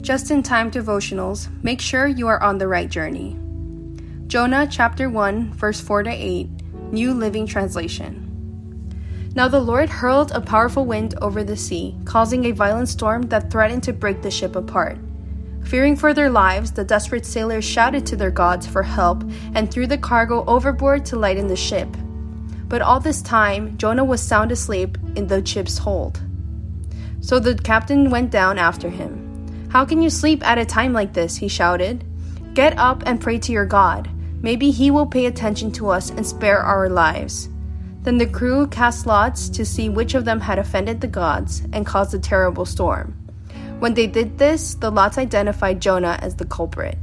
Just-in-time devotionals, make sure you are on the right journey. Jonah chapter 1, verse 4-8, New Living Translation. Now the Lord hurled a powerful wind over the sea, causing a violent storm that threatened to break the ship apart. Fearing for their lives, the desperate sailors shouted to their gods for help and threw the cargo overboard to lighten the ship. But all this time, Jonah was sound asleep in the ship's hold. So the captain went down after him. "How can you sleep at a time like this?" he shouted. "Get up and pray to your God. Maybe he will pay attention to us and spare our lives." Then the crew cast lots to see which of them had offended the gods and caused a terrible storm. When they did this, the lots identified Jonah as the culprit.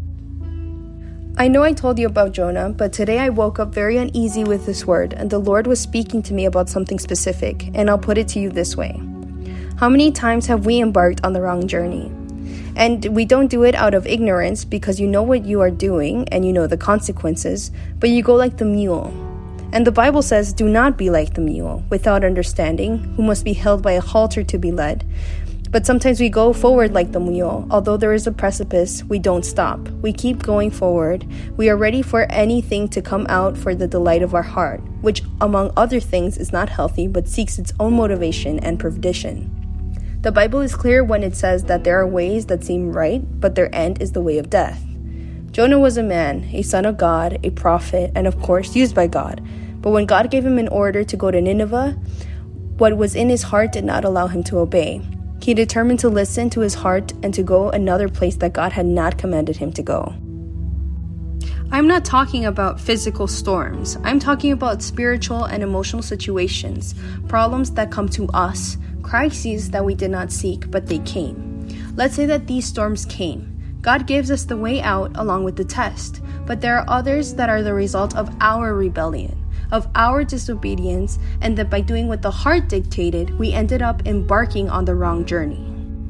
I know I told you about Jonah, but today I woke up very uneasy with this word, and the Lord was speaking to me about something specific, and I'll put it to you this way. How many times have we embarked on the wrong journey? And we don't do it out of ignorance because you know what you are doing and you know the consequences, but you go like the mule. And the Bible says, "Do not be like the mule, without understanding, who must be held by a halter to be led." But sometimes we go forward like the mule. Although there is a precipice, we don't stop. We keep going forward. We are ready for anything to come out for the delight of our heart, which, among other things, is not healthy but seeks its own motivation and perdition. The Bible is clear when it says that there are ways that seem right, but their end is the way of death. Jonah was a man, a son of God, a prophet, and of course used by God. But when God gave him an order to go to Nineveh, what was in his heart did not allow him to obey. He determined to listen to his heart and to go another place that God had not commanded him to go. I'm not talking about physical storms. I'm talking about spiritual and emotional situations, problems that come to us, crises that we did not seek, but they came. Let's say that these storms came. God gives us the way out along with the test, but there are others that are the result of our rebellion, of our disobedience, and that by doing what the heart dictated, we ended up embarking on the wrong journey.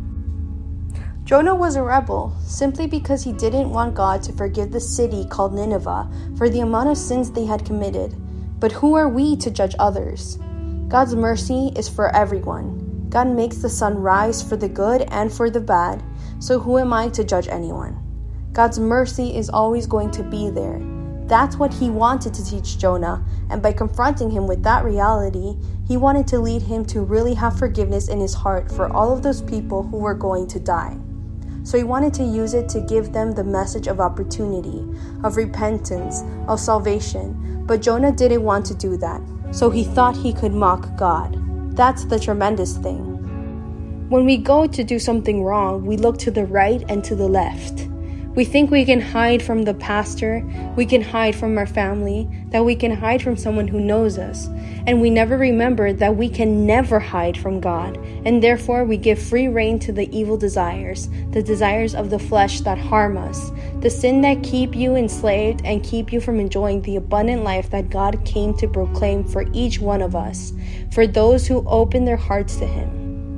Jonah was a rebel simply because he didn't want God to forgive the city called Nineveh for the amount of sins they had committed. But who are we to judge others? God's mercy is for everyone. God makes the sun rise for the good and for the bad, so who am I to judge anyone? God's mercy is always going to be there. That's what he wanted to teach Jonah, and by confronting him with that reality, he wanted to lead him to really have forgiveness in his heart for all of those people who were going to die. So he wanted to use it to give them the message of opportunity, of repentance, of salvation. But Jonah didn't want to do that, so he thought he could mock God. That's the tremendous thing. When we go to do something wrong, we look to the right and to the left. We think we can hide from the pastor, we can hide from our family, that we can hide from someone who knows us. And we never remember that we can never hide from God, and therefore we give free rein to the evil desires, the desires of the flesh that harm us, the sin that keep you enslaved and keep you from enjoying the abundant life that God came to proclaim for each one of us, for those who open their hearts to Him.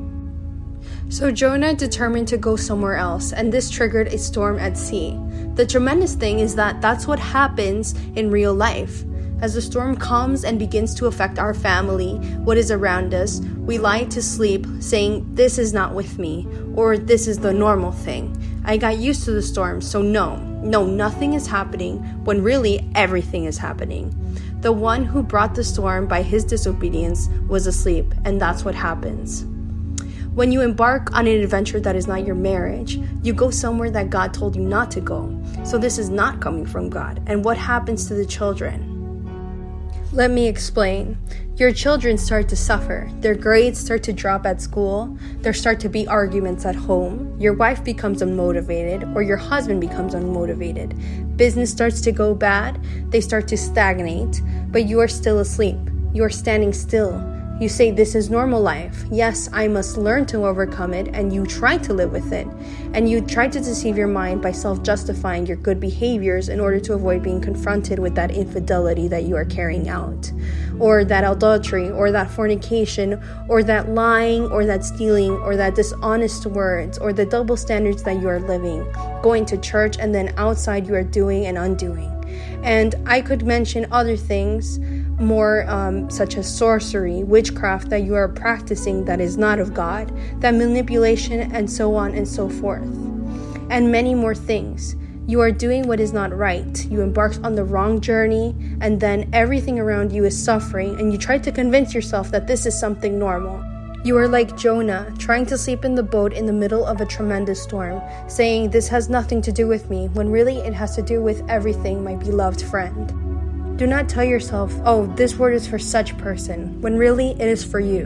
So Jonah determined to go somewhere else, and this triggered a storm at sea. The tremendous thing is that that's what happens in real life. As the storm comes and begins to affect our family, what is around us, we lie to sleep saying, "This is not with me," or "This is the normal thing. I got used to the storm, so no, nothing is happening," when really everything is happening. The one who brought the storm by his disobedience was asleep, and that's what happens. When you embark on an adventure that is not your marriage, you go somewhere that God told you not to go. So this is not coming from God. And what happens to the children? Let me explain. Your children start to suffer. Their grades start to drop at school. There start to be arguments at home. Your wife becomes unmotivated, or your husband becomes unmotivated. Business starts to go bad. They start to stagnate, but you are still asleep. You are standing still. You say, "This is normal life. Yes, I must learn to overcome it," and you try to live with it. And you try to deceive your mind by self-justifying your good behaviors in order to avoid being confronted with that infidelity that you are carrying out, or that adultery, or that fornication, or that lying, or that stealing, or that dishonest words, or the double standards that you are living, going to church and then outside you are doing and undoing. And I could mention other things more such as sorcery, witchcraft that you are practicing that is not of God, that manipulation, and so on and so forth. and many more things. You are doing what is not right. You embarked on the wrong journey, and then everything around you is suffering, and you try to convince yourself that this is something normal. You are like Jonah, trying to sleep in the boat in the middle of a tremendous storm, saying this has nothing to do with me, when really it has to do with everything, my beloved friend. Do not tell yourself, oh, this word is for such person, when really it is for you.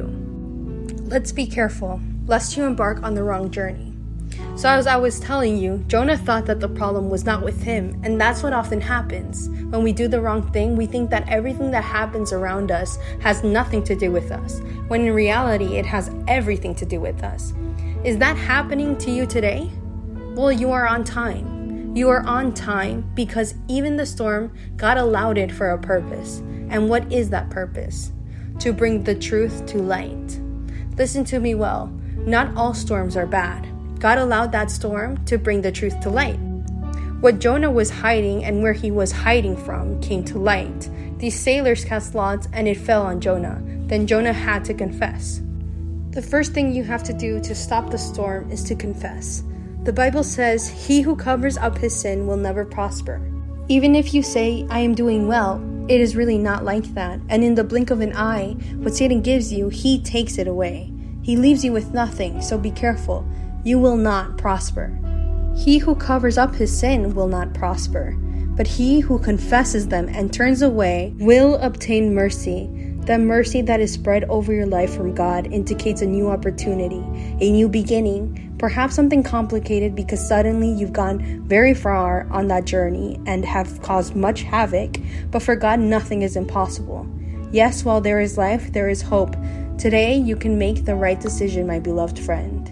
Let's be careful, lest you embark on the wrong journey. So as I was telling you, Jonah thought that the problem was not with him, and that's what often happens. When we do the wrong thing, we think that everything that happens around us has nothing to do with us, when in reality, it has everything to do with us. Is that happening to you today? Well, you are on time. You are on time because even the storm, God allowed it for a purpose. And what is that purpose? To bring the truth to light. Listen to me well. Not all storms are bad. God allowed that storm to bring the truth to light. What Jonah was hiding and where he was hiding from came to light. These sailors cast lots and it fell on Jonah. Then Jonah had to confess. The first thing you have to do to stop the storm is to confess. The Bible says, "He who covers up his sin will never prosper." Even if you say, "I am doing well," it is really not like that. And in the blink of an eye, what Satan gives you, he takes it away. He leaves you with nothing, so be careful. You will not prosper. He who covers up his sin will not prosper, but he who confesses them and turns away will obtain mercy. The mercy that is spread over your life from God indicates a new opportunity, a new beginning, perhaps something complicated because suddenly you've gone very far on that journey and have caused much havoc, but for God nothing is impossible. Yes, while there is life, there is hope. Today you can make the right decision, my beloved friend.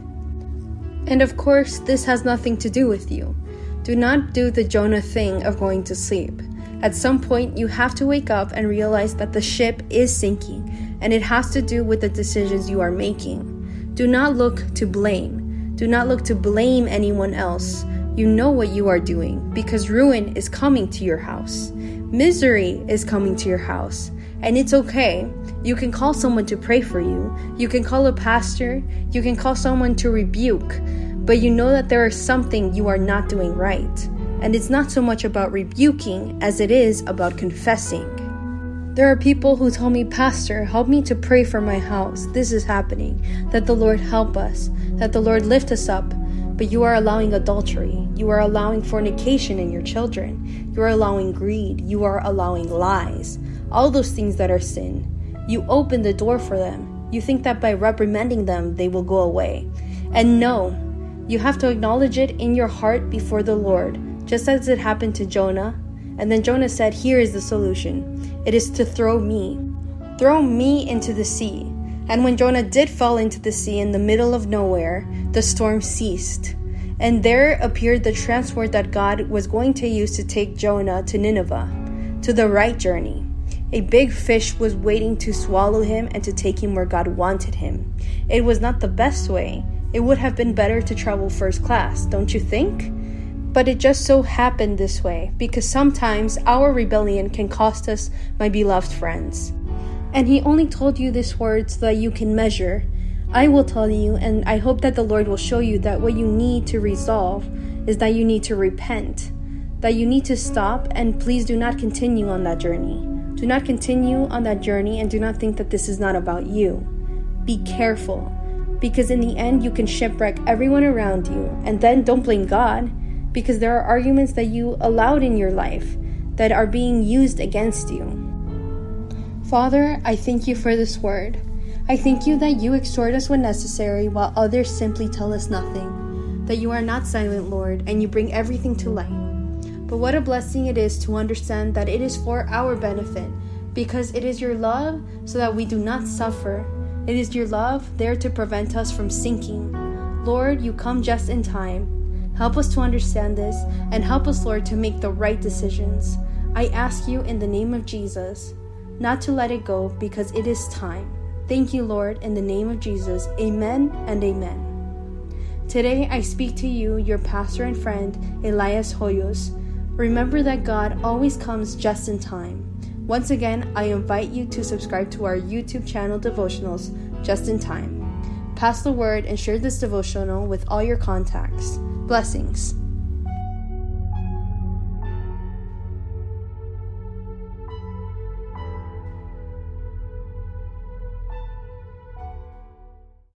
And of course, this has nothing to do with you. Do not do the Jonah thing of going to sleep. At some point, you have to wake up and realize that the ship is sinking, and it has to do with the decisions you are making. Do not look to blame. Do not look to blame anyone else. You know what you are doing, because ruin is coming to your house. Misery is coming to your house, and it's okay. You can call someone to pray for you. You can call a pastor. You can call someone to rebuke. But you know that there is something you are not doing right. And it's not so much about rebuking as it is about confessing. There are people who tell me, "Pastor, help me to pray for my house. This is happening. That the Lord help us. That the Lord lift us up." But you are allowing adultery. You are allowing fornication in your children. You are allowing greed. You are allowing lies. All those things that are sin. You open the door for them. You think that by reprimanding them, they will go away. And no, you have to acknowledge it in your heart before the Lord, just as it happened to Jonah. And then Jonah said, "Here is the solution. It is to throw me. Throw me into the sea." And when Jonah did fall into the sea in the middle of nowhere, the storm ceased. And there appeared the transport that God was going to use to take Jonah to Nineveh, to the right journey. A big fish was waiting to swallow him and to take him where God wanted him. It was not the best way. It would have been better to travel first class, don't you think? But it just so happened this way, because sometimes our rebellion can cost us, my beloved friends. And he only told you this word so that you can measure. I will tell you, and I hope that the Lord will show you that what you need to resolve is that you need to repent, that you need to stop, and please do not continue on that journey. Do not continue on that journey and do not think that this is not about you. Be careful, because in the end you can shipwreck everyone around you, and then don't blame God, because there are arguments that you allowed in your life that are being used against you. Father, I thank you for this word. I thank you that you exhort us when necessary while others simply tell us nothing, that you are not silent, Lord, and you bring everything to light. But what a blessing it is to understand that it is for our benefit, because it is your love so that we do not suffer. It is your love there to prevent us from sinking. Lord, you come just in time. Help us to understand this, and help us, Lord, to make the right decisions. I ask you in the name of Jesus, not to let it go, because it is time. Thank you, Lord, in the name of Jesus. Amen and amen. Today I speak to you, your pastor and friend, Elias Hoyos. Remember that God always comes just in time. Once again, I invite you to subscribe to our YouTube channel Devotionals Just in Time. Pass the word and share this devotional with all your contacts. Blessings.